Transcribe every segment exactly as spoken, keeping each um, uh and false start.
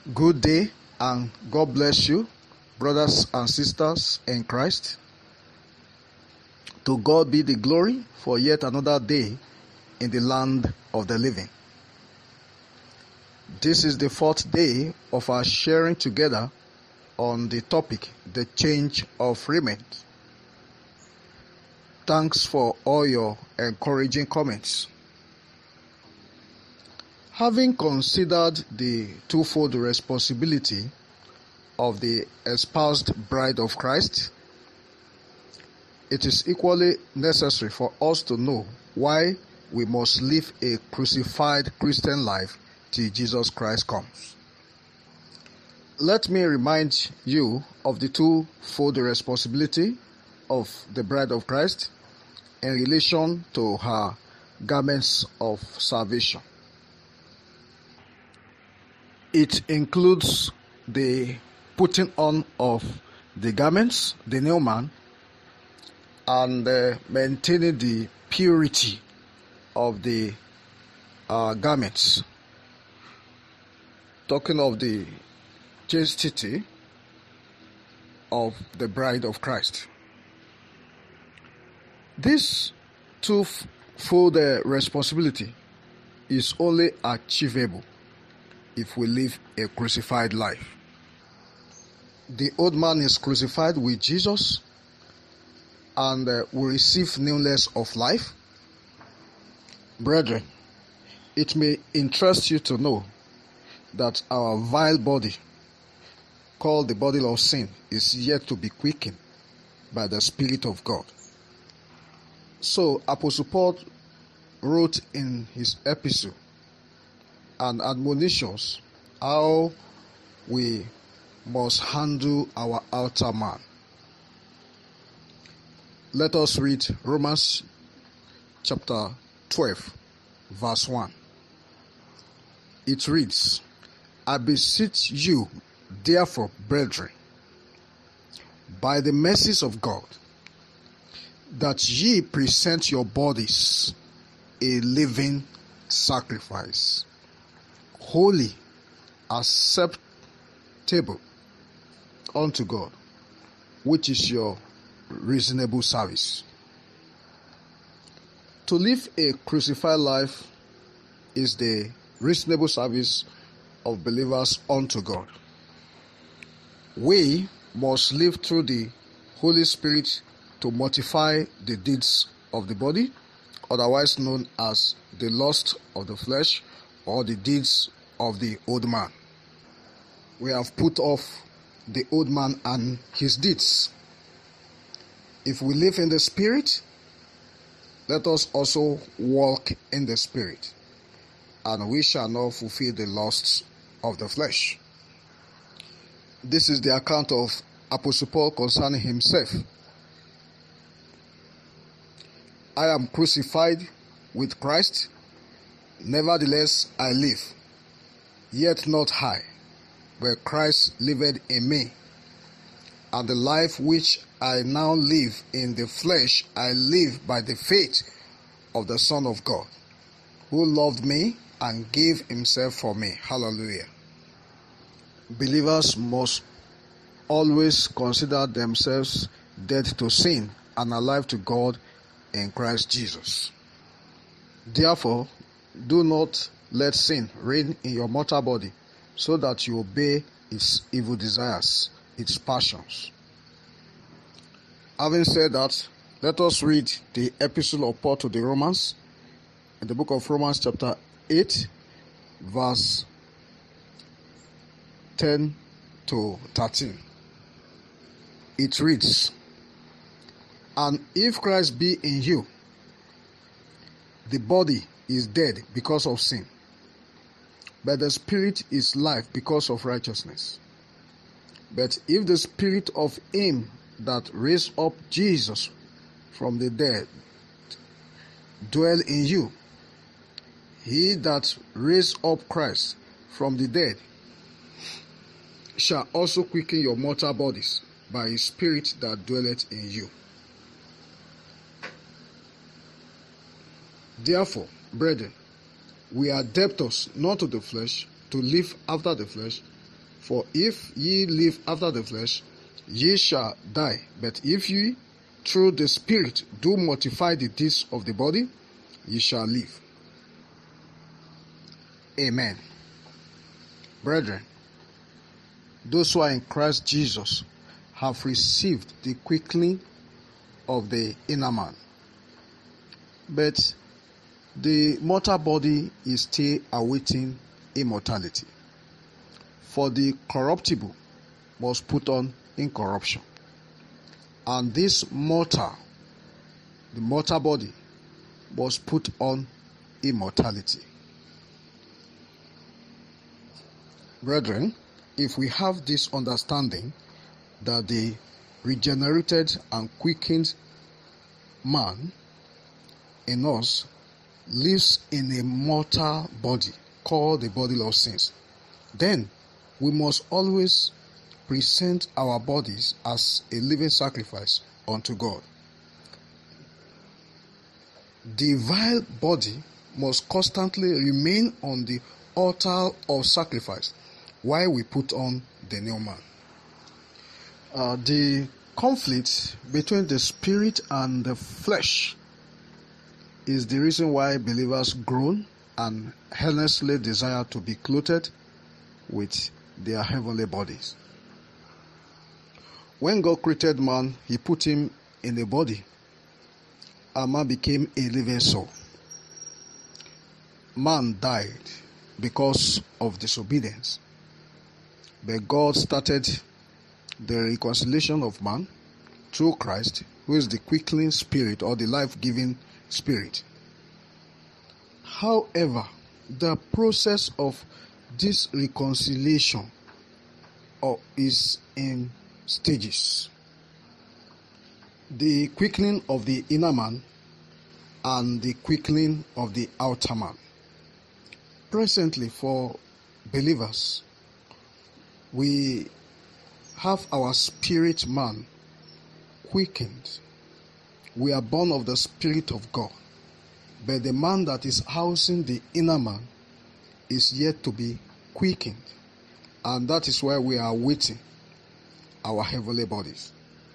Good day and God bless you, brothers and sisters in Christ. To God be the glory for yet another day in the land of the living. This is the fourth day of our sharing together on the topic, the change of raiment. Thanks for all your encouraging comments. Having considered the twofold responsibility of the espoused bride of Christ, it is equally necessary for us to know why we must live a crucified Christian life till Jesus Christ comes. Let me remind you of the twofold responsibility of the bride of Christ in relation to her garments of salvation. It includes the putting on of the garments, the new man, and uh, maintaining the purity of the uh, garments. Talking of the chastity of the bride of Christ. This twofold uh, responsibility is only achievable if we live a crucified life. The old man is crucified with Jesus and uh, will receive newness of life. Brethren, it may interest you to know that our vile body, called the body of sin, is yet to be quickened by the Spirit of God. So, Apostle Paul wrote in his epistle and admonitions how we must handle our outer man. Let us read Romans chapter twelve, verse one. It reads, I beseech you, therefore, brethren, by the mercies of God, that ye present your bodies a living sacrifice, holy, acceptable unto God, which is your reasonable service. To live a crucified life is the reasonable service of believers unto God. We must live through the Holy Spirit to mortify the deeds of the body, otherwise known as the lust of the flesh or the deeds of the old man. We have put off the old man and his deeds. If we live in the Spirit, let us also walk in the Spirit, and we shall not fulfill the lusts of the flesh. This is the account of Apostle Paul concerning himself. I am crucified with Christ, nevertheless I live, yet not I, but Christ liveth in me. And the life which I now live in the flesh, I live by the faith of the Son of God, who loved me and gave himself for me. Hallelujah. Believers must always consider themselves dead to sin and alive to God in Christ Jesus. Therefore, do not let sin reign in your mortal body, so that you obey its evil desires, its passions. Having said that, let us read the epistle of Paul to the Romans, in the book of Romans chapter eight, verse ten to thirteen. It reads, and if Christ be in you, the body is dead because of sin, but the spirit is life because of righteousness. But if the spirit of him that raised up Jesus from the dead dwell in you, he that raised up Christ from the dead shall also quicken your mortal bodies by his spirit that dwelleth in you. Therefore, brethren, we are debtors not to the flesh, to live after the flesh. For if ye live after the flesh, ye shall die. But if ye through the Spirit do mortify the deeds of the body, ye shall live. Amen. Brethren, those who are in Christ Jesus have received the quickening of the inner man. But the mortal body is still awaiting immortality. For the corruptible must put on incorruption. And this mortal, the mortal body, must put on immortality. Brethren, if we have this understanding that the regenerated and quickened man in us lives in a mortal body called the body of sins, then we must always present our bodies as a living sacrifice unto God. The vile body must constantly remain on the altar of sacrifice while we put on the new man. Uh, the conflict between the spirit and the flesh is the reason why believers groan and earnestly desire to be clothed with their heavenly bodies. When God created man, he put him in a body, and man became a living soul. Man died because of disobedience, but God started the reconciliation of man through Christ, who is the quickening spirit or the life-giving spirit. However, the process of this reconciliation is in stages. The quickening of the inner man and the quickening of the outer man. Presently, for believers, we have our spirit man quickened. We are born of the Spirit of God. But the man that is housing the inner man is yet to be quickened. And that is why we are waiting our heavenly bodies.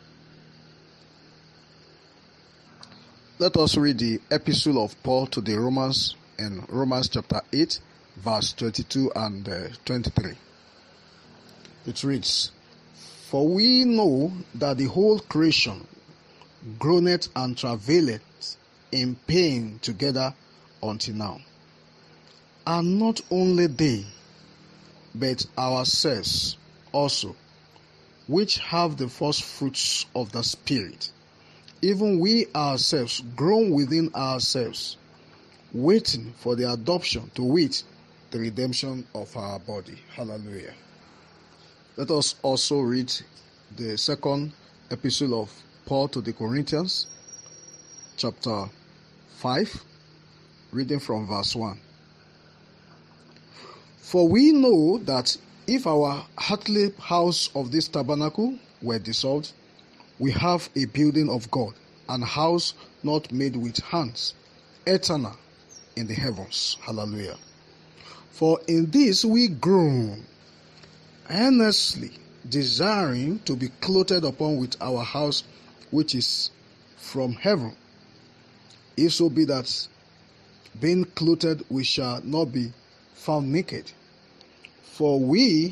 Let us read the epistle of Paul to the Romans in Romans chapter eight, verse twenty-two and uh, twenty-three. It reads, For we know that the whole creation groaneth and travaileth in pain together until now. And not only they, but ourselves also, which have the first fruits of the Spirit, even we ourselves groan within ourselves, waiting for the adoption, to wit, the redemption of our body. Hallelujah. Let us also read the second epistle of Paul to the Corinthians, chapter five, reading from verse one. For we know that if our earthly house of this tabernacle were dissolved, we have a building of God, an house not made with hands, eternal in the heavens. Hallelujah. For in this we groan, earnestly desiring to be clothed upon with our house which is from heaven. If so be that, being clothed, we shall not be found naked. For we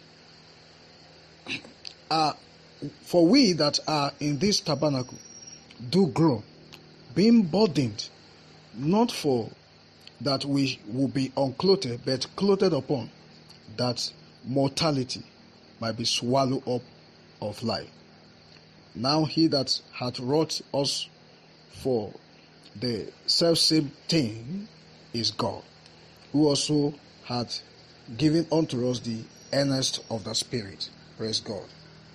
are, for we that are in this tabernacle do grow, being burdened, not for that we will be unclothed, but clothed upon, that mortality might be swallowed up of life. Now he that hath wrought us for the selfsame thing is God, who also hath given unto us the earnest of the Spirit. Praise God.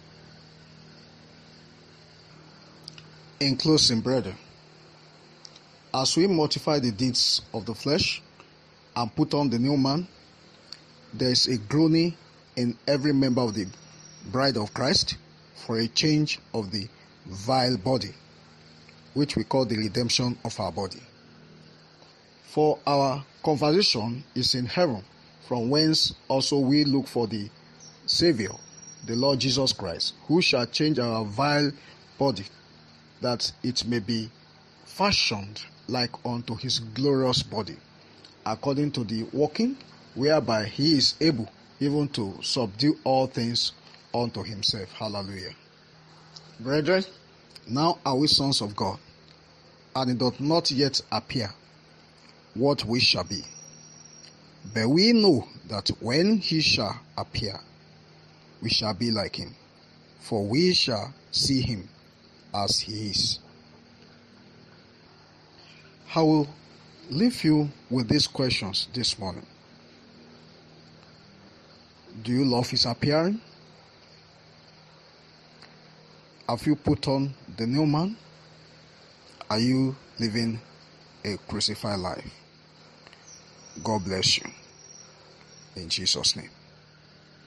In closing, brethren, as we mortify the deeds of the flesh and put on the new man, there is a groaning in every member of the bride of Christ for a change of the vile body, which we call the redemption of our body. For our conversation is in heaven, from whence also we look for the Savior, the Lord Jesus Christ, who shall change our vile body, that it may be fashioned like unto his glorious body, according to the working whereby he is able even to subdue all things unto himself. Hallelujah. Brethren, now are we sons of God, and it doth not yet appear what we shall be. But we know that when he shall appear, we shall be like him, for we shall see him as he is. I will leave you with these questions this morning. Do you love his appearing? Have you put on the new man? Are you living a crucified life? God bless you. In Jesus' name.